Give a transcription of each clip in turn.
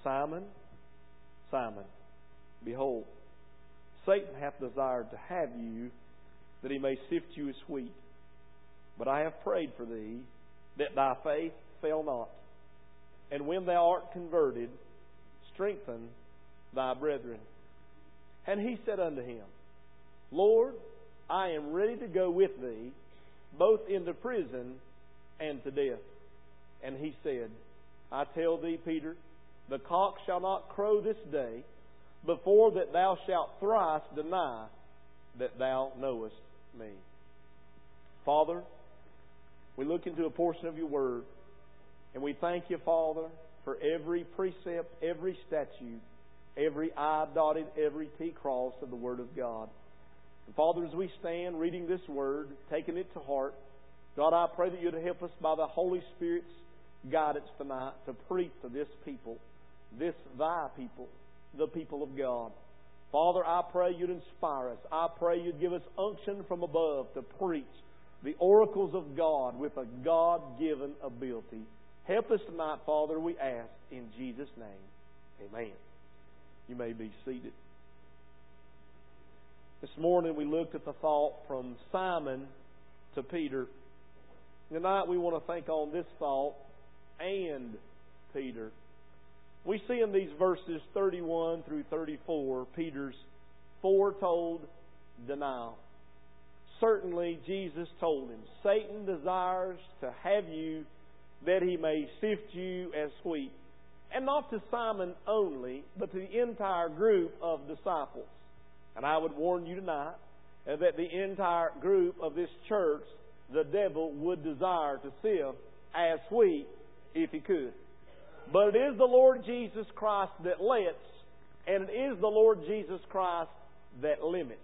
Simon, Simon, behold, Satan hath desired to have you, that he may sift you as wheat. But I have prayed for thee, that thy faith fail not. And when thou art converted, strengthen thy brethren. And he said unto him, Lord, I am ready to go with thee, both into prison and to death. And he said, I tell thee, Peter, the cock shall not crow this day, before that thou shalt thrice deny that thou knowest me. Father, we look into a portion of your word, and we thank you, Father, for every precept, every statute, every I dotted, every T crossed of the Word of God. And Father, as we stand reading this word, taking it to heart, God, I pray that you'd help us by the Holy Spirit's guidance tonight to preach to this people, this thy people, the people of God. Father, I pray you'd inspire us. I pray you'd give us unction from above to preach the oracles of God with a God-given ability. Help us tonight, Father, we ask in Jesus' name. Amen. You may be seated. This morning we looked at the thought from Simon to Peter. Tonight we want to think on this thought, and Peter. We see in these verses 31 through 34 Peter's foretold denial. Certainly Jesus told him, Satan desires to have you that he may sift you as wheat. And not to Simon only, but to the entire group of disciples. And I would warn you tonight that the entire group of this church, the devil would desire to sift as wheat if he could. But it is the Lord Jesus Christ that lets, and it is the Lord Jesus Christ that limits.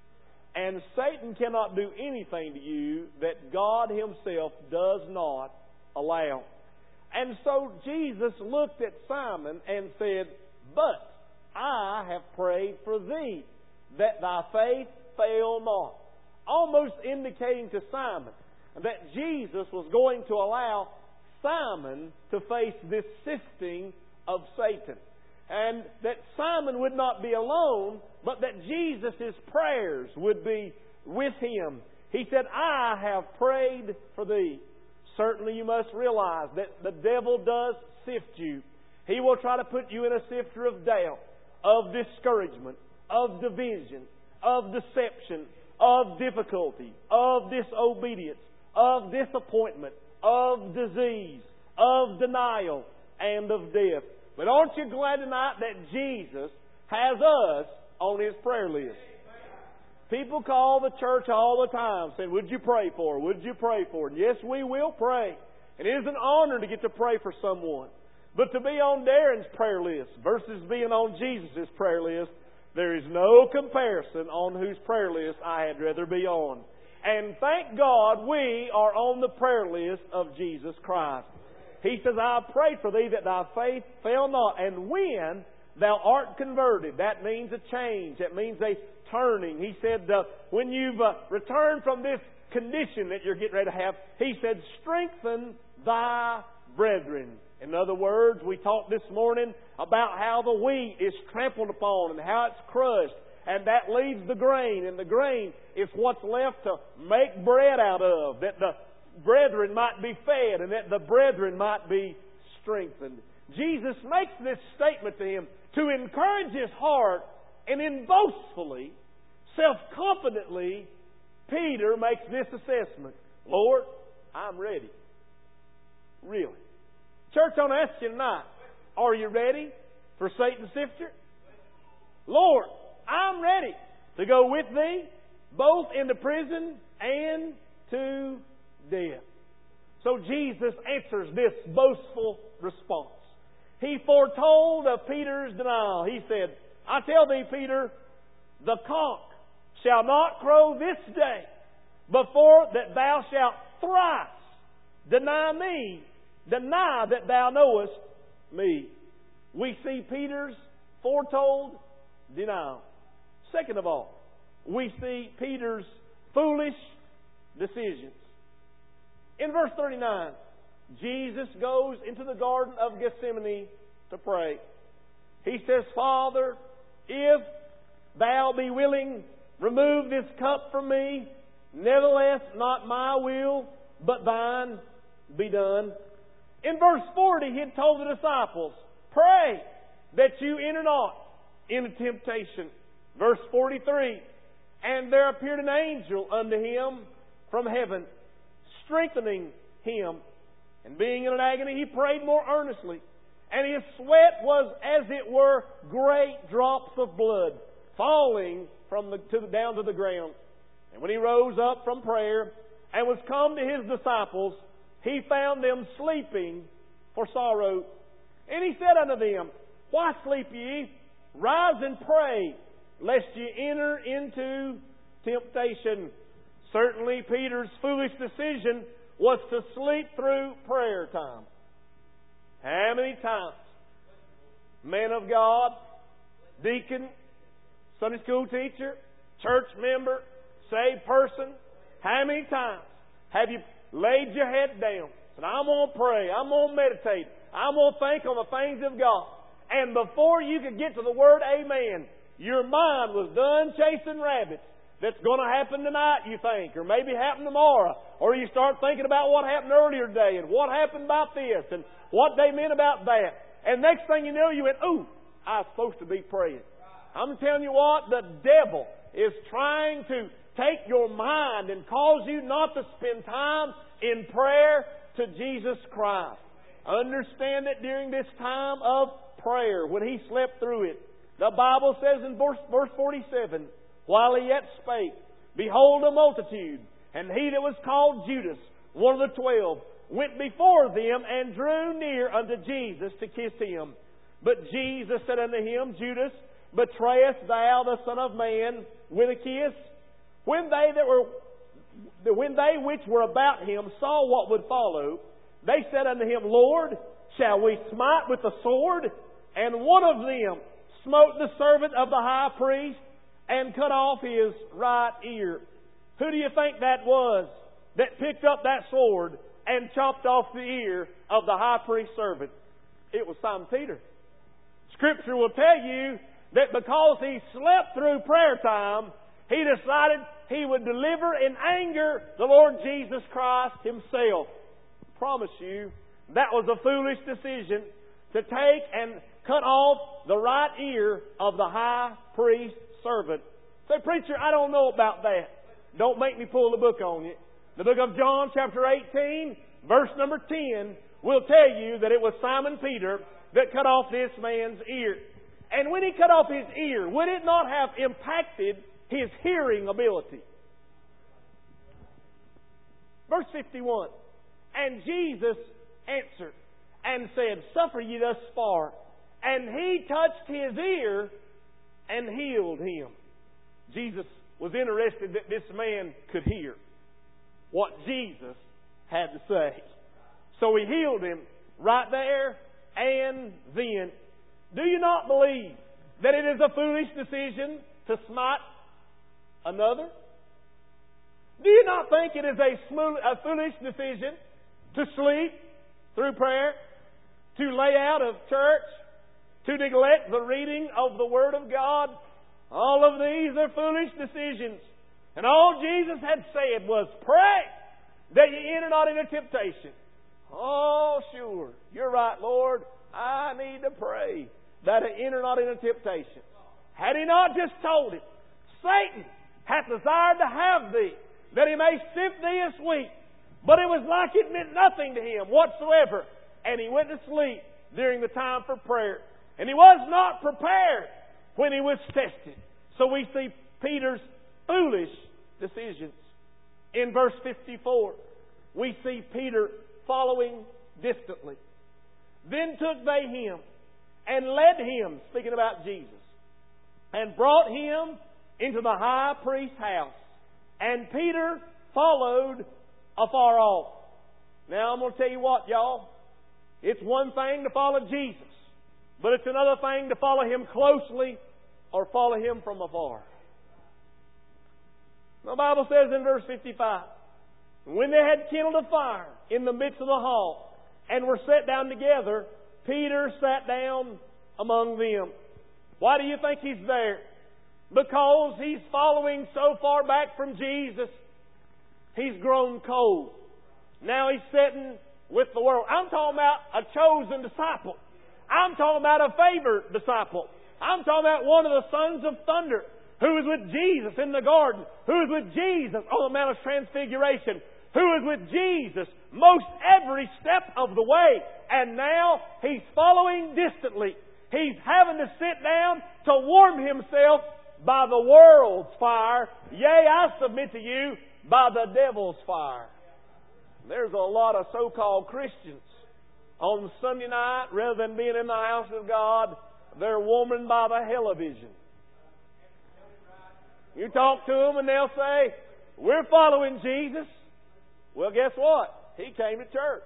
And Satan cannot do anything to you that God Himself does not allow. And so Jesus looked at Simon and said, But I have prayed for thee, that thy faith fail not. Almost indicating to Simon that Jesus was going to allow Simon to face this sifting of Satan. And that Simon would not be alone, but that Jesus' prayers would be with him. He said, I have prayed for thee. Certainly you must realize that the devil does sift you. He will try to put you in a sifter of doubt, of discouragement, of division, of deception, of difficulty, of disobedience, of disappointment, of disease, of denial, and of death. But aren't you glad tonight that Jesus has us on His prayer list? People call the church all the time saying, would you pray for her? Would you pray for her? And yes, we will pray. And it is an honor to get to pray for someone. But to be on Darren's prayer list versus being on Jesus' prayer list, there is no comparison on whose prayer list I had rather be on. And thank God we are on the prayer list of Jesus Christ. He says, I prayed for thee that thy faith fail not. And when thou art converted, that means a change. That means a turning. He said, when you've returned from this condition that you're getting ready to have, He said, strengthen thy brethren. In other words, we talked this morning about how the wheat is trampled upon and how it's crushed. And that leaves the grain. And the grain is what's left to make bread out of. That the brethren might be fed and that the brethren might be strengthened. Jesus makes this statement to him to encourage his heart, and then boastfully, self-confidently, Peter makes this assessment. Lord, I'm ready. Really. Church, I want to ask you tonight, are you ready for Satan's sifter? Lord, I'm ready to go with thee, both into prison and to death. So Jesus answers this boastful response. He foretold of Peter's denial. He said, I tell thee, Peter, the cock shall not crow this day before that thou shalt thrice deny me, deny that thou knowest me. We see Peter's foretold denial. Second of all, we see Peter's foolish decisions. In verse 39, Jesus goes into the Garden of Gethsemane to pray. He says, Father, if Thou be willing, remove this cup from me. Nevertheless, not my will, but Thine be done. In verse 40, He had told the disciples, pray that you enter not into temptation. Verse 43, and there appeared an angel unto him from heaven, strengthening him. And being in an agony, he prayed more earnestly. And his sweat was, as it were, great drops of blood falling down to the ground. And when he rose up from prayer and was come to his disciples, he found them sleeping for sorrow. And he said unto them, why sleep ye? Rise and pray, lest ye enter into temptation. Certainly Peter's foolish decision was to sleep through prayer time. How many times, man of God, deacon, Sunday school teacher, church member, saved person, how many times have you laid your head down and I'm going to pray, I'm going to meditate, I'm going to think on the things of God, and before you could get to the word amen, your mind was done chasing rabbits? That's going to happen tonight, you think, or maybe happen tomorrow. Or you start thinking about what happened earlier today and what happened about this and what they meant about that. And next thing you know, you went, ooh, I was supposed to be praying. I'm telling you what, the devil is trying to take your mind and cause you not to spend time in prayer to Jesus Christ. Understand that during this time of prayer, when he slept through it, the Bible says in verse 47, while he yet spake, behold a multitude, and he that was called Judas, one of the 12, went before them and drew near unto Jesus to kiss him. But Jesus said unto him, Judas, betrayest thou the Son of Man with a kiss? When they which were about him saw what would follow, they said unto him, Lord, shall we smite with the sword? And one of them smote the servant of the high priest, and cut off his right ear. Who do you think that was that picked up that sword and chopped off the ear of the high priest's servant? It was Simon Peter. Scripture will tell you that because he slept through prayer time, he decided he would deliver in anger the Lord Jesus Christ himself. I promise you, that was a foolish decision to take and cut off the right ear of the high priest's servant. Say, preacher, I don't know about that. Don't make me pull the book on you. The book of John, chapter 18, verse number 10, will tell you that it was Simon Peter that cut off this man's ear. And when he cut off his ear, would it not have impacted his hearing ability? Verse 51, and Jesus answered and said, suffer ye thus far. And he touched his ear and healed him. Jesus was interested that this man could hear what Jesus had to say. So he healed him right there and then. Do you not believe that it is a foolish decision to smite another? Do you not think it is a foolish decision to sleep through prayer, to lay out of church, to neglect the reading of the Word of God? All of these are foolish decisions. And all Jesus had said was, pray that ye enter not into temptation. Oh, sure. You're right, Lord. I need to pray that I enter not into temptation. Had he not just told him, Satan hath desired to have thee, that he may sift thee as wheat. But it was like it meant nothing to him whatsoever. And he went to sleep during the time for prayer. And he was not prepared when he was tested. So we see Peter's foolish decisions. In verse 54, we see Peter following distantly. Then took they him and led him, speaking about Jesus, and brought him into the high priest's house. And Peter followed afar off. Now I'm going to tell you what, y'all. It's one thing to follow Jesus, but it's another thing to follow Him closely or follow Him from afar. The Bible says in verse 55, when they had kindled a fire in the midst of the hall and were set down together, Peter sat down among them. Why do you think he's there? Because he's following so far back from Jesus, he's grown cold. Now he's sitting with the world. I'm talking about a chosen disciple. I'm talking about a favored disciple. I'm talking about one of the sons of thunder who was with Jesus in the garden, who was with Jesus on the Mount of Transfiguration, who was with Jesus most every step of the way. And now he's following distantly. He's having to sit down to warm himself by the world's fire. Yea, I submit to you, by the devil's fire. There's a lot of so-called Christians on Sunday night, rather than being in the house of God, they're warmed by the television. You talk to them and they'll say, we're following Jesus. Well, guess what? He came to church.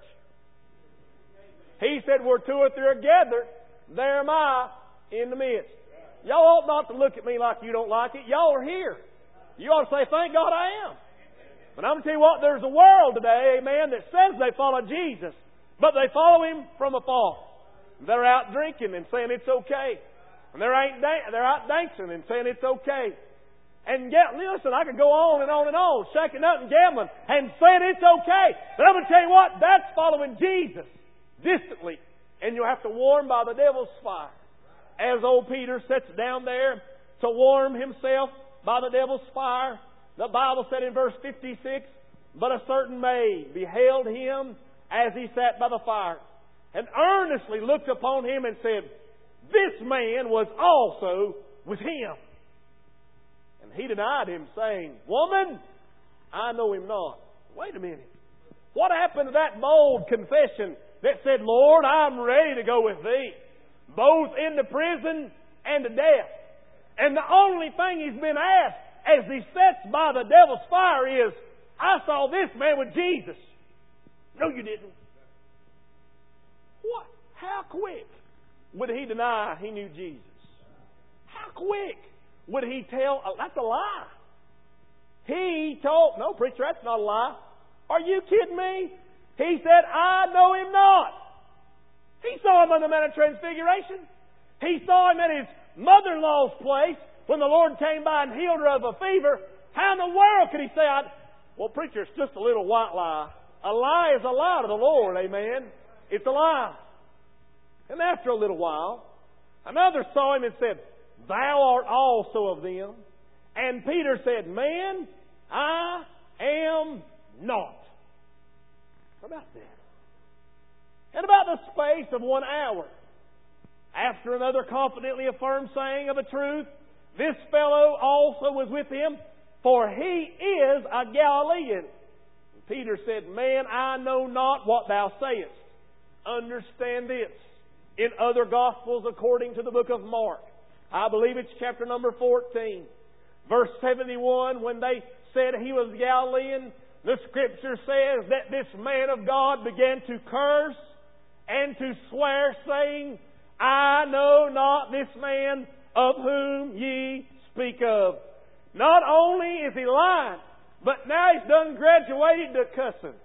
He said, where two or three are gathered, there am I in the midst. Y'all ought not to look at me like you don't like it. Y'all are here. You ought to say, thank God I am. But I'm going to tell you what, there's a world today, amen, that says they follow Jesus, but they follow Him from afar. They're out drinking and saying it's okay. And they're out dancing and saying it's okay. And listen, I could go on and on and on, shaking up and gambling and saying it's okay. But I'm going to tell you what, that's following Jesus distantly. And you'll have to warm by the devil's fire. As old Peter sits down there to warm himself by the devil's fire, the Bible said in verse 56, but a certain maid beheld him as he sat by the fire, and earnestly looked upon him and said, this man was also with him. And he denied him, saying, woman, I know him not. Wait a minute. What happened to that bold confession that said, Lord, I'm ready to go with thee, both into prison and to death? And the only thing he's been asked as he sits by the devil's fire is, I saw this man with Jesus. No, you didn't. What? How quick would he deny he knew Jesus? How quick would he tell? Oh, that's a lie. He told, no, preacher, that's not a lie. Are you kidding me? He said, I know him not. He saw him on the Mount of Transfiguration. He saw him at his mother-in-law's place when the Lord came by and healed her of a fever. How in the world could he say, well, preacher, it's just a little white lie. A lie is a lie to the Lord, amen. It's a lie. And after a little while, another saw him and said, thou art also of them. And Peter said, man, I am not. What about that? In about the space of 1 hour, after another confidently affirmed saying of a truth, this fellow also was with him, for he is a Galilean. Peter said, man, I know not what thou sayest. Understand this. In other Gospels, according to the book of Mark, I believe it's chapter number 14, verse 71, when they said he was Galilean, the Scripture says that this man of God began to curse and to swear, saying, I know not this man of whom ye speak of. Not only is he lying, but now he's done graduated to cussing.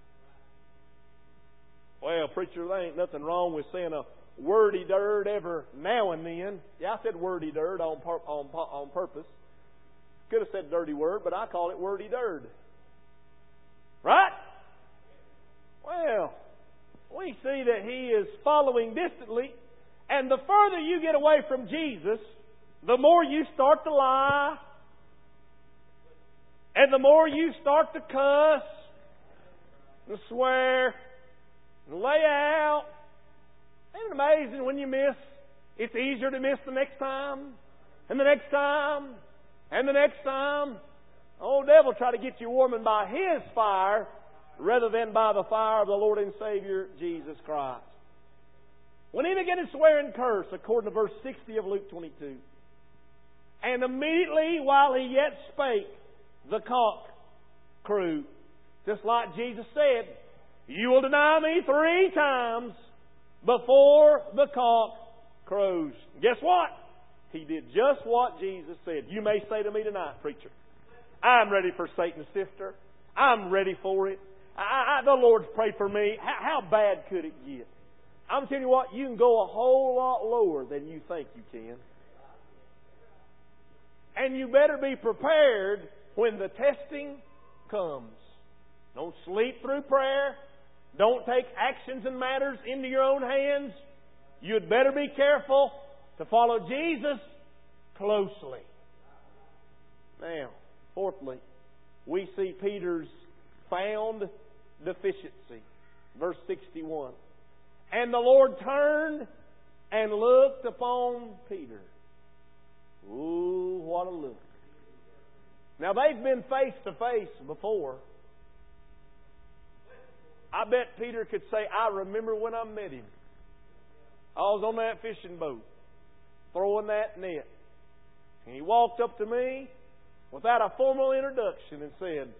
Well, preacher, there ain't nothing wrong with saying a wordy-dirt every now and then. Yeah, I said wordy-dirt on purpose. Could have said dirty word, but I call it wordy-dirt. Right? Well, we see that he is following distantly, and the further you get away from Jesus, the more you start to lie, and the more you start to cuss and swear and lay out. Isn't it amazing when you miss? It's easier to miss the next time, and the next time, and the next time. The old devil try to get you warming by his fire rather than by the fire of the Lord and Savior Jesus Christ. When he began to swear and curse, according to verse 60 of Luke 22, and immediately while he yet spake, the cock crew. Just like Jesus said, you will deny me 3 times before the cock crows. Guess what? He did just what Jesus said. You may say to me tonight, preacher, I'm ready for Satan's sister. I'm ready for it. The Lord's prayed for me. How bad could it get? I'm telling you what, you can go a whole lot lower than you think you can. And you better be prepared when the testing comes. Don't sleep through prayer. Don't take actions and matters into your own hands. You'd better be careful to follow Jesus closely. Now, fourthly, we see Peter's found deficiency. Verse 61. And the Lord turned and looked upon Peter. Ooh, what a look. Now, they've been face to face before. I bet Peter could say, I remember when I met him. I was on that fishing boat, throwing that net. And he walked up to me without a formal introduction and said,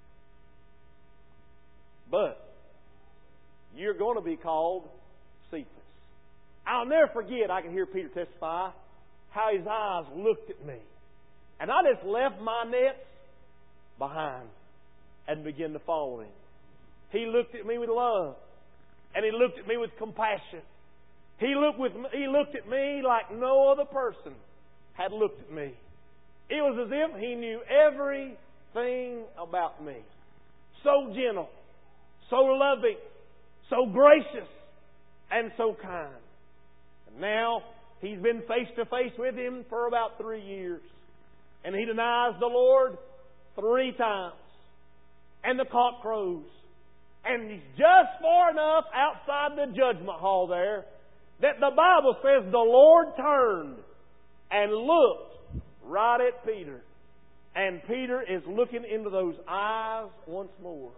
but you're going to be called Cephas. I'll never forget, I can hear Peter testify, how his eyes looked at me. And I just left my nets behind and began to follow him. He looked at me with love. And he looked at me with compassion. He looked at me like no other person had looked at me. It was as if he knew everything about me. So gentle, so loving, so gracious, and so kind. And now he's been face to face with him for about 3 years. And he denies the Lord 3 times. And the cock crows. And he's just far enough outside the judgment hall there that the Bible says the Lord turned and looked right at Peter. And Peter is looking into those eyes once more.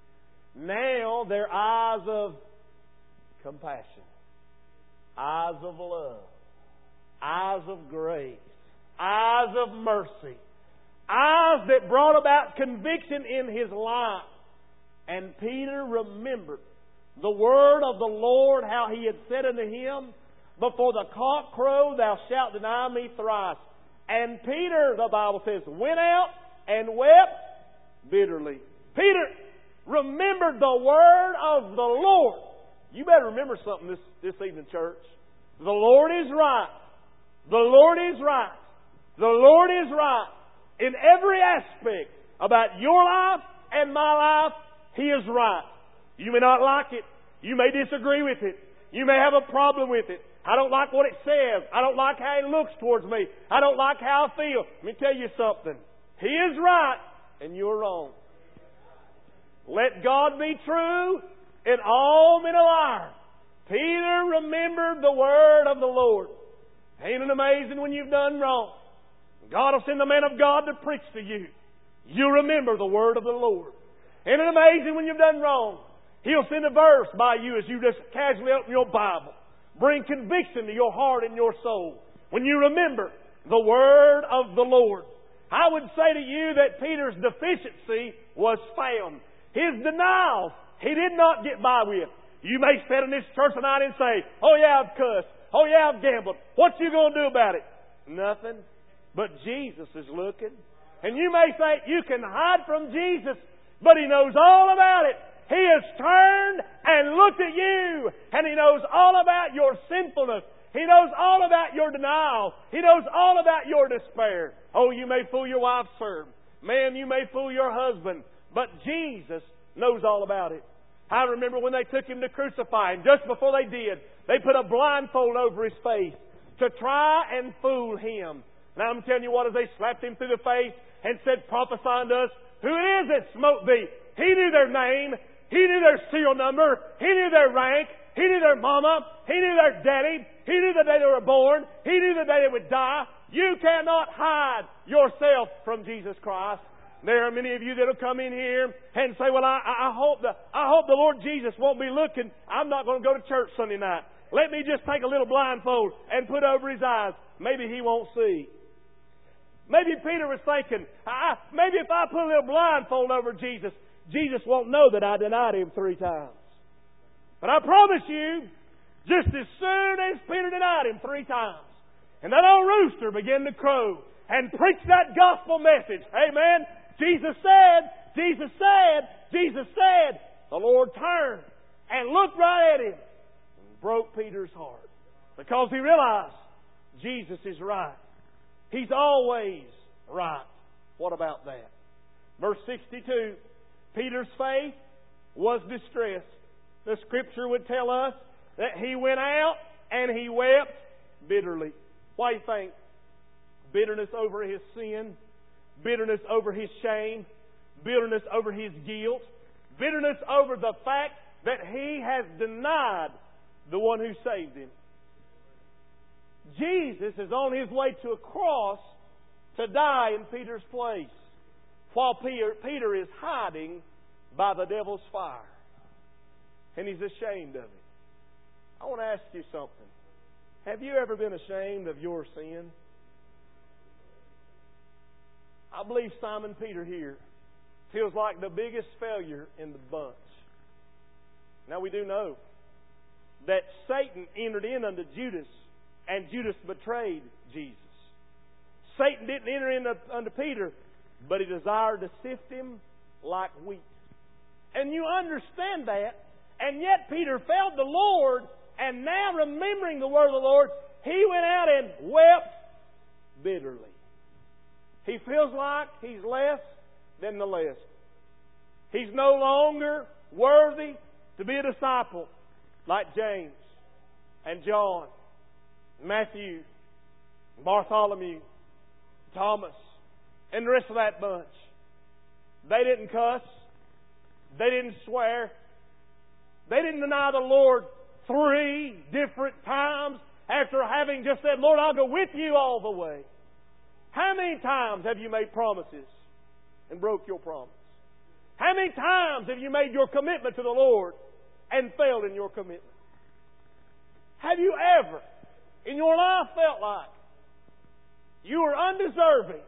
Now they're eyes of compassion, eyes of love, eyes of grace, eyes of mercy, eyes that brought about conviction in his life. And Peter remembered the word of the Lord, how he had said unto him, before the cock crow, thou shalt deny me thrice. And Peter, the Bible says, went out and wept bitterly. Peter remembered the word of the Lord. You better remember something this evening, church. The Lord is right. The Lord is right. The Lord is right. In every aspect about your life and my life, He is right. You may not like it. You may disagree with it. You may have a problem with it. I don't like what it says. I don't like how it looks towards me. I don't like how I feel. Let me tell you something. He is right and you're wrong. Let God be true and all men a liar. Peter remembered the word of the Lord. Ain't it amazing when you've done wrong? God will send the man of God to preach to you. You remember the word of the Lord. Ain't it amazing when you've done wrong? He'll send a verse by you as you just casually open your Bible. Bring conviction to your heart and your soul when you remember the word of the Lord. I would say to you that Peter's deficiency was found. His denials, he did not get by with. You may sit in this church tonight and say, oh yeah, I've cussed. Oh yeah, I've gambled. What you going to do about it? Nothing. But Jesus is looking. And you may say, you can hide from Jesus, but He knows all about it. He has turned and looked at you, and He knows all about your sinfulness. He knows all about your denial. He knows all about your despair. Oh, you may fool your wife, sir. Man, you may fool your husband. But Jesus knows all about it. I remember when they took Him to crucify Him, just before they did, they put a blindfold over His face to try and fool Him. Now I'm telling you what, as they slapped Him through the face and said, prophesy unto us, who it is that smote thee? He knew their name. He knew their serial number. He knew their rank. He knew their mama. He knew their daddy. He knew the day they were born. He knew the day they would die. You cannot hide yourself from Jesus Christ. There are many of you that will come in here and say, well, I hope the Lord Jesus won't be looking. I'm not going to go to church Sunday night. Let me just take a little blindfold and put over his eyes. Maybe he won't see. Maybe Peter was thinking, maybe if I put a little blindfold over Jesus, Jesus won't know that I denied Him 3 times. But I promise you, just as soon as Peter denied Him 3 times, and that old rooster began to crow and preach that gospel message, amen, Jesus said, the Lord turned and looked right at him. broke Peter's heart because he realized Jesus is right. He's always right. What about that? Verse 62, Peter's faith was distressed. The Scripture would tell us that he went out and he wept bitterly. Why do you think? Bitterness over his sin, bitterness over his shame, bitterness over his guilt, bitterness over the fact that he has denied the one who saved him. Jesus is on his way to a cross to die in Peter's place, while Peter is hiding by the devil's fire. And he's ashamed of it. I want to ask you something. Have you ever been ashamed of your sin? I believe Simon Peter here feels like the biggest failure in the bunch. Now we do know that Satan entered in unto Judas, and Judas betrayed Jesus. Satan didn't enter in unto Peter, but he desired to sift him like wheat. And you understand that, and yet Peter failed the Lord, and now remembering the word of the Lord, he went out and wept bitterly. He feels like he's less than the less. He's no longer worthy to be a disciple like James and John, Matthew, Bartholomew, Thomas, and the rest of that bunch. They didn't cuss. They didn't swear. They didn't deny the Lord 3 different times after having just said, Lord, I'll go with you all the way. How many times have you made promises and broke your promise? How many times have you made your commitment to the Lord and failed in your commitment? Have you ever in your life felt like you were undeserving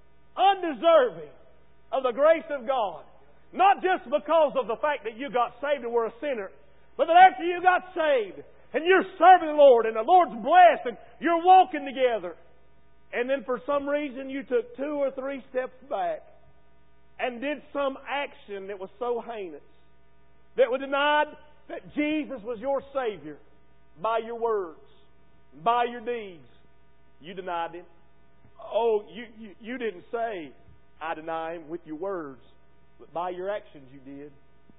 of the grace of God? Not just because of the fact that you got saved and were a sinner, but that after you got saved and you're serving the Lord and the Lord's blessed and you're walking together, and then for some reason you took 2 or 3 steps back and did some action that was so heinous, that would deny that Jesus was your Savior by your words, by your deeds. You denied Him. Oh, you didn't say, I deny Him with your words, but by your actions you did.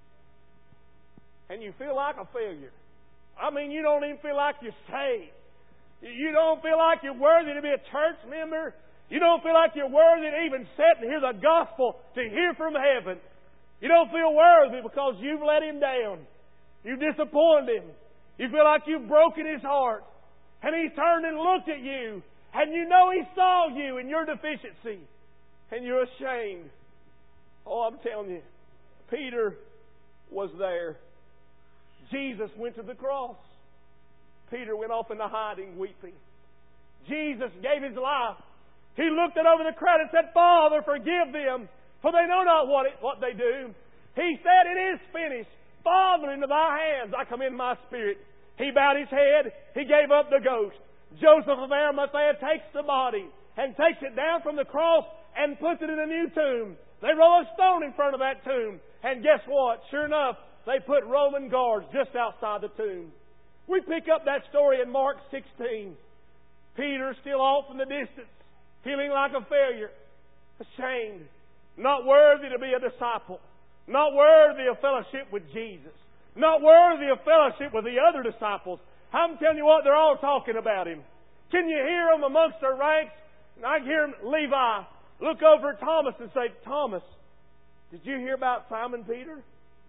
And you feel like a failure. I mean, you don't even feel like you're saved. You don't feel like you're worthy to be a church member. You don't feel like you're worthy to even sit and hear the gospel, to hear from heaven. You don't feel worthy because you've let Him down. You've disappointed Him. You feel like you've broken His heart. And He's turned and looked at you. And you know He saw you in your deficiency. And you're ashamed. Oh, I'm telling you, Peter was there. Jesus went to the cross. Peter went off into hiding, weeping. Jesus gave His life. He looked it over the crowd and said, Father, forgive them, for they know not what they do. He said, it is finished. Father, into Thy hands I commend my spirit. He bowed His head. He gave up the ghost. Joseph of Arimathea takes the body and takes it down from the cross and puts it in a new tomb. They roll a stone in front of that tomb. And guess what? Sure enough, they put Roman guards just outside the tomb. We pick up that story in Mark 16. Peter still off in the distance, feeling like a failure, ashamed, not worthy to be a disciple, not worthy of fellowship with Jesus, not worthy of fellowship with the other disciples. I'm telling you what, they're all talking about Him. Can you hear them amongst their ranks? And I hear Levi look over at Thomas and say, Thomas, did you hear about Simon Peter?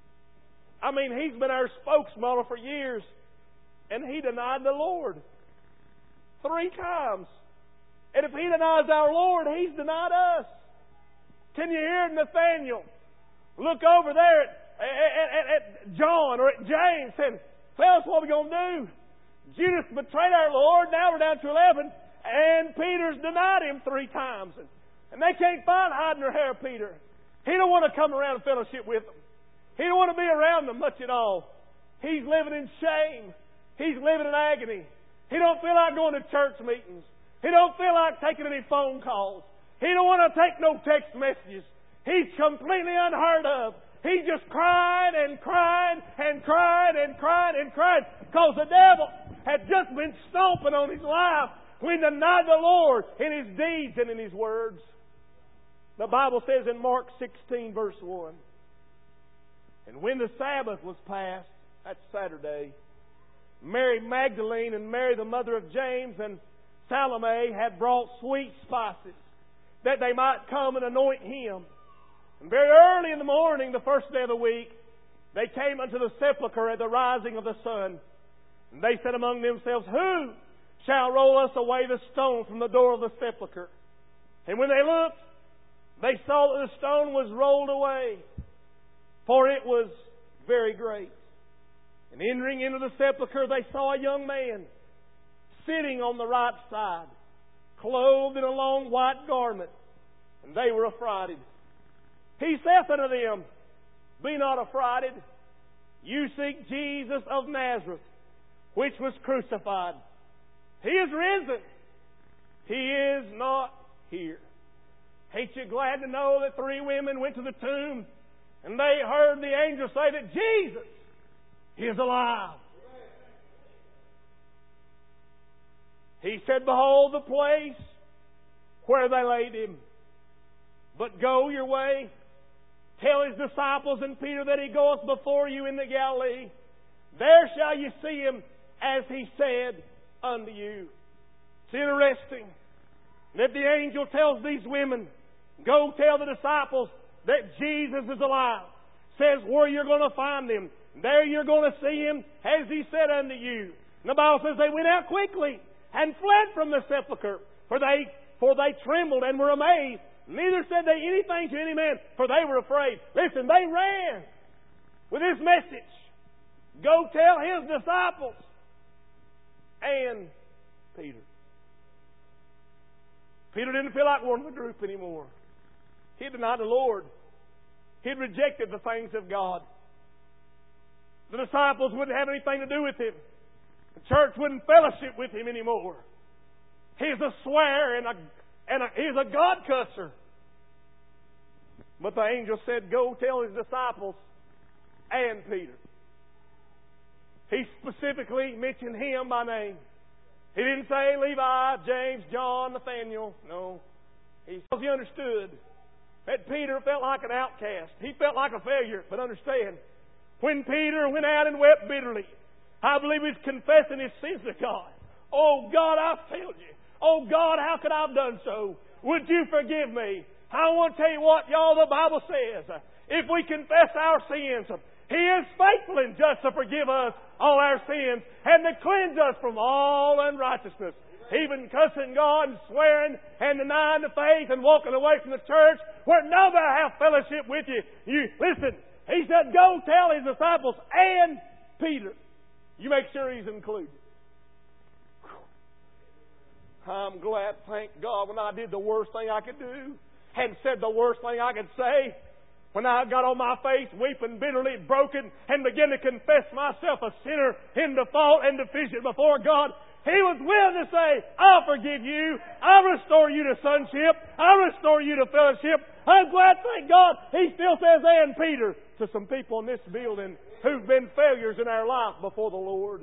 I mean, he's been our spokesmodel for years. And he denied the Lord 3 times. And if he denies our Lord, he's denied us. Can you hear Nathaniel look over there at John or at James saying, fellas, what are we going to do? Judas betrayed our Lord. Now we're down to 11. And Peter's denied Him 3 times. And they can't find hiding their hair, Peter. He don't want to come around and fellowship with them. He don't want to be around them much at all. He's living in shame. He's living in agony. He don't feel like going to church meetings. He don't feel like taking any phone calls. He don't want to take no text messages. He's completely unheard of. He just cried and cried and cried and cried and cried because the devil had just been stomping on his life when he denied the Lord in his deeds and in his words. The Bible says in Mark 16 verse 1, and when the Sabbath was past, that's Saturday, Mary Magdalene and Mary the mother of James and Salome had brought sweet spices that they might come and anoint him. And very early in the morning, the first day of the week, they came unto the sepulchre at the rising of the sun. And they said among themselves, Who shall roll us away the stone from the door of the sepulchre? And when they looked, they saw that the stone was rolled away, for it was very great. And entering into the sepulchre, they saw a young man sitting on the right side, clothed in a long white garment, and they were affrighted. He saith unto them, Be not affrighted. You seek Jesus of Nazareth, which was crucified. He is risen. He is not here. Ain't you glad to know that 3 women went to the tomb and they heard the angel say that Jesus is alive? He said, Behold the place where they laid him. But go your way. Tell his disciples and Peter that he goeth before you into Galilee. There shall you see him as he said unto you. It's interesting that the angel tells these women, Go tell the disciples that Jesus is alive. Says where you're going to find him. There you're going to see him as he said unto you. And the Bible says they went out quickly and fled from the sepulchre, for they trembled and were amazed. Neither said they anything to any man, for they were afraid. Listen, they ran with this message. Go tell his disciples and Peter. Peter didn't feel like one of the group anymore. He had denied the Lord. He had rejected the things of God. The disciples wouldn't have anything to do with him. The church wouldn't fellowship with him anymore. He's a swear and he's a God cusser. But the angel said, Go tell his disciples and Peter. He specifically mentioned him by name. He didn't say Levi, James, John, Nathaniel. No. He understood that Peter felt like an outcast. He felt like a failure. But understand, when Peter went out and wept bitterly, I believe he's confessing his sins to God. Oh God, I've failed you. Oh God, how could I have done so? Would you forgive me? I want to tell you what, y'all, the Bible says, if we confess our sins, He is faithful and just to forgive us all our sins and to cleanse us from all unrighteousness. Even cussing God and swearing and denying the faith and walking away from the church where nobody have fellowship with you. Listen, He said, Go tell His disciples and Peter. You make sure he's included. I'm glad, thank God, when I did the worst thing I could do and said the worst thing I could say, when I got on my face, weeping bitterly, broken, and began to confess myself a sinner in default and deficient before God, He was willing to say, I'll forgive you. I'll restore you to sonship. I'll restore you to fellowship. I'm glad, thank God, He still says, and Peter, to some people in this building who've been failures in our life before the Lord.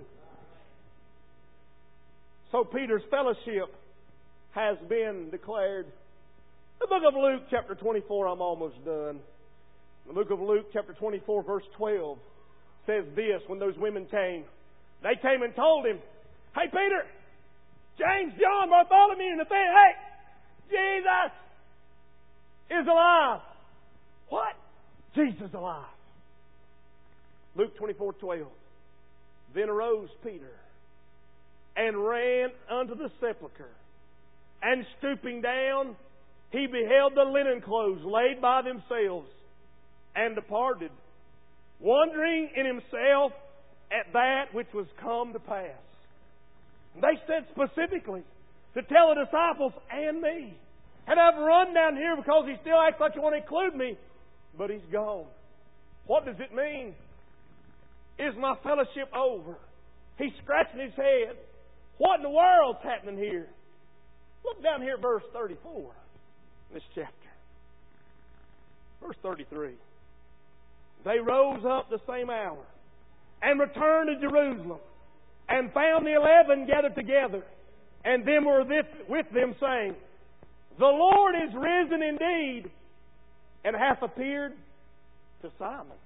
So Peter's fellowship has been declared. The book of Luke chapter 24, I'm almost done. The book of Luke chapter 24 verse 12 says this, when those women came. They came and told him, Hey Peter, James, John, Bartholomew, and Nathaniel, hey, Jesus is alive. What? Jesus is alive. Luke 24:12. Then arose Peter and ran unto the sepulchre. And stooping down, he beheld the linen clothes laid by themselves, and departed, wondering in himself at that which was come to pass. They said specifically to tell the disciples and me. And I've run down here because he still acts like he wants to include me, but he's gone. What does it mean? Is my fellowship over? He's scratching his head. What in the world's happening here? Look down here at verse 34 in this chapter. Verse 33. they rose up the same hour and returned to Jerusalem and found the 11 gathered together, and them were with them, saying, The Lord is risen indeed, and hath appeared to Simon.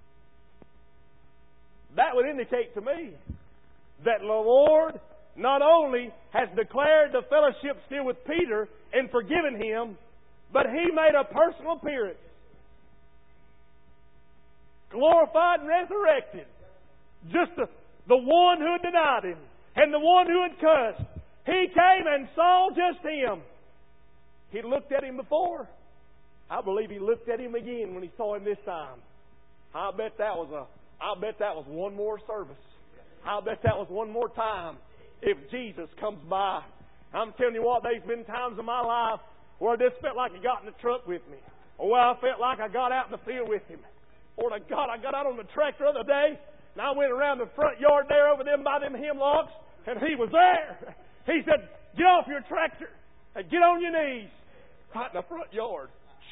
That would indicate to me that the Lord not only has declared the fellowship still with Peter and forgiven him, but He made a personal appearance, glorified and resurrected. Just the one who had denied Him and the one who had cussed. He came and saw just him. He looked at him before. I believe He looked at him again when He saw him this time. I bet that was one more service. I bet that was one more time if Jesus comes by. I'm telling you what, there's been times in my life where I just felt like He got in the truck with me. Or where I felt like I got out in the field with Him. Or I got out on the tractor the other day, and I went around the front yard there over them by them hemlocks, and He was there. He said, Get off your tractor and get on your knees. Right in the front yard.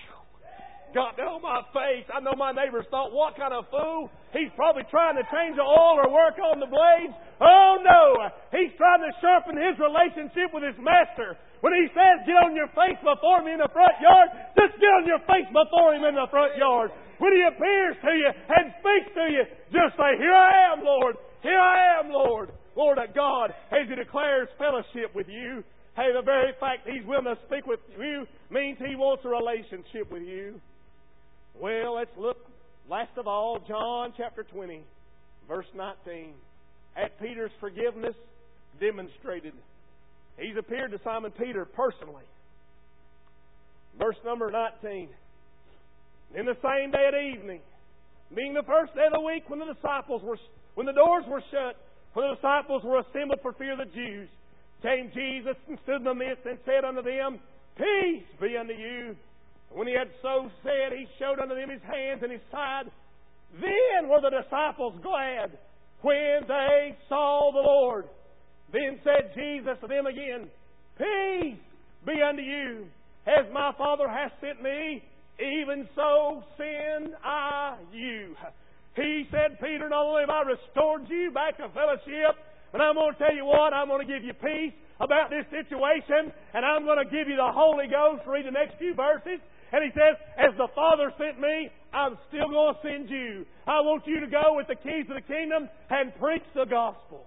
Got down on my face. I know my neighbors thought, what kind of fool? He's probably trying to change the oil or work on the blades. Oh no! He's trying to sharpen his relationship with his master. When he says, get on your face before me in the front yard, just get on your face before Him in the front yard. When He appears to you and speaks to you, just say, Here I am, Lord. Here I am, Lord. Lord of God, as He declares fellowship with you. Hey, the very fact He's willing to speak with you means He wants a relationship with you. Well, let's look, last of all, John chapter 20, verse 19. At Peter's forgiveness demonstrated. He's appeared to Simon Peter personally. Verse number 19. In the same day at evening, being the first day of the week when the doors were shut, when the disciples were assembled for fear of the Jews, came Jesus and stood in the midst and said unto them, Peace be unto you. When He had so said, He showed unto them His hands and His side. Then were the disciples glad when they saw the Lord. Then said Jesus to them again, Peace be unto you. As my Father hath sent me, even so send I you. He said, Peter, not only have I restored you back to fellowship, but I'm going to tell you what, I'm going to give you peace about this situation, and I'm going to give you the Holy Ghost. Read the next few verses. And He says, as the Father sent me, I'm still going to send you. I want you to go with the keys of the kingdom and preach the gospel.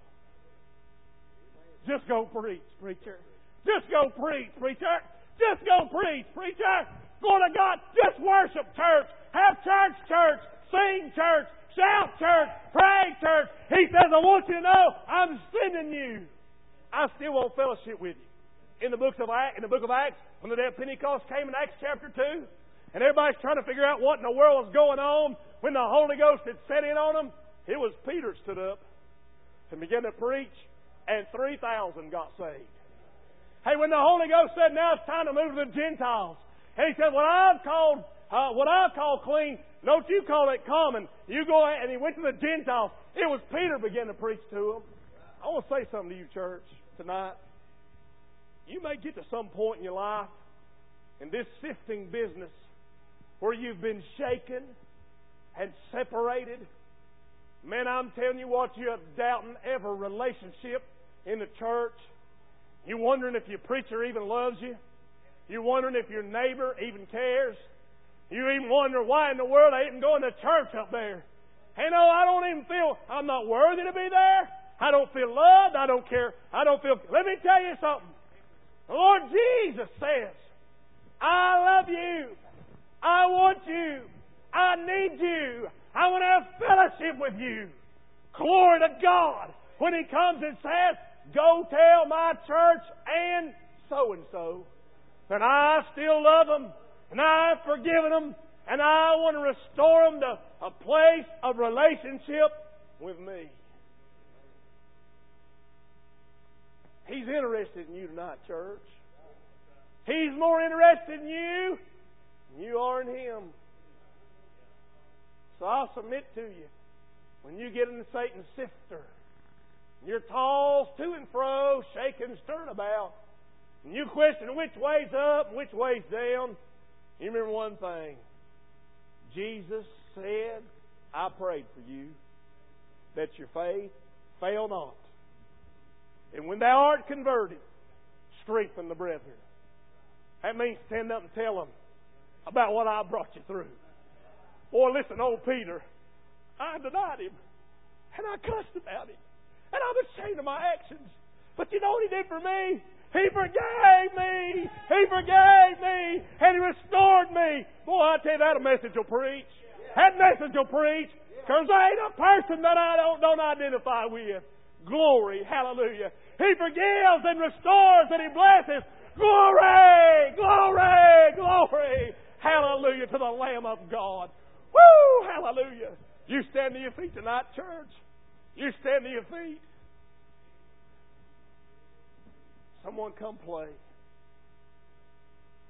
Just go preach, preacher. Just go preach, preacher. Just go preach, preacher. Glory to God. Just worship, church. Have church, church. Sing, church. Shout, church. Pray, church. He says, I want you to know I'm sending you. I still want fellowship with you. In the book of Acts, when the day of Pentecost came in Acts chapter 2, and everybody's trying to figure out what in the world was going on, when the Holy Ghost had set in on them, it was Peter stood up and began to preach, and 3,000 got saved. Hey, when the Holy Ghost said, now it's time to move to the Gentiles, and He said, what I've called clean, don't you call it common. You go ahead, and He went to the Gentiles. It was Peter began to preach to them. I want to say something to you, church, tonight. You may get to some point in your life in this sifting business where you've been shaken and separated. Man, I'm telling you what, you're doubting every relationship in the church. You're wondering if your preacher even loves you. You're wondering if your neighbor even cares. You even wonder why in the world I ain't going to church up there. Hey, no, I don't even feel I'm not worthy to be there. I don't feel loved. I don't care. Let me tell you something. The Lord Jesus says, I love you. I want you. I need you. I want to have fellowship with you. Glory to God. When He comes and says, go tell my church and so, that I still love them, and I've forgiven them, and I want to restore them to a place of relationship with me. He's interested in you tonight, church. He's more interested in you than you are in Him. So I'll submit to you, when you get into Satan's sifter, you're tossed to and fro, shaken, stirred about, and you question which way's up and which way's down, you remember one thing. Jesus said, I prayed for you, that your faith fail not. And when thou art converted, strengthen the brethren. That means stand up and tell them about what I brought you through. Boy, listen, old Peter, I denied him, and I cussed about him, and I'm ashamed of my actions. But you know what he did for me? He forgave me. He forgave me, and he restored me. Boy, I tell you, that a message will preach. That message will preach, because there ain't a person that I don't identify with. Glory, hallelujah. He forgives and restores and he blesses. Glory, glory, glory. Hallelujah to the Lamb of God. Woo, hallelujah. You stand to your feet tonight, church. You stand to your feet. Someone come play.